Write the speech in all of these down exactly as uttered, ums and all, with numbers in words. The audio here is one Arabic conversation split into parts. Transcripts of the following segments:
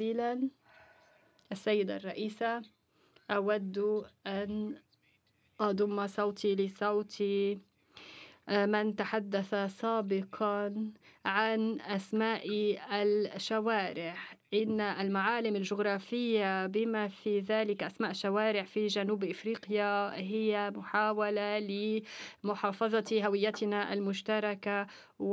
جزيلا السيدة الرئيسة. أود أن أضم صوتي لصوت من تحدث سابقا عن أسماء الشوارع. إن المعالم الجغرافية بما في ذلك أسماء شوارع في جنوب إفريقيا هي محاولة لمحافظة هويتنا المشتركة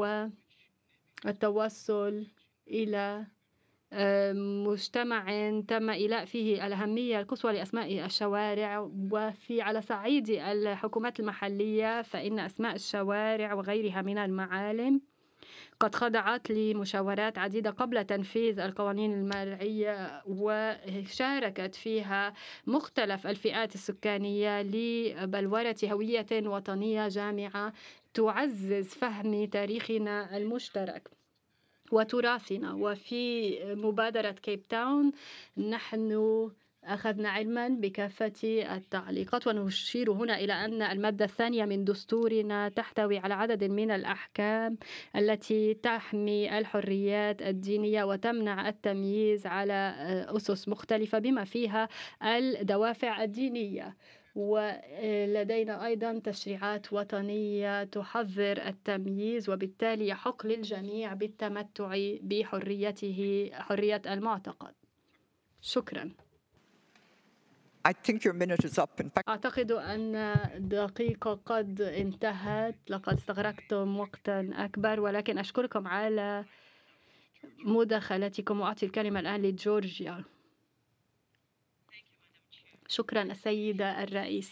والتوصل إلى مجتمع تم إيلاء فيه الأهمية القصوى لأسماء الشوارع. وفي على صعيد الحكومات المحلية فإن أسماء الشوارع وغيرها من المعالم قد خضعت لمشاورات عديدة قبل تنفيذ القوانين المرعية، وشاركت فيها مختلف الفئات السكانية لبلورة هوية وطنية جامعة تعزز فهم تاريخنا المشترك وتراثنا. وفي مبادرة كيب تاون نحن أخذنا علما بكافة التعليقات، ونشير هنا إلى أن المادة الثانية من دستورنا تحتوي على عدد من الأحكام التي تحمي الحريات الدينية وتمنع التمييز على أسس مختلفة بما فيها الدوافع الدينية. ولدينا أيضا تشريعات وطنية تحظر التمييز، وبالتالي يحق للجميع بالتمتع بحريته حرية المعتقد. شكرا. I think your minute is up. In fact... أعتقد أن دقيقة قد انتهت، لقد استغرقتم وقتا أكبر، ولكن أشكركم على مداخلتكم. وأعطي الكلمة الآن لجورجيا. شكرا السيدة الرئيسة.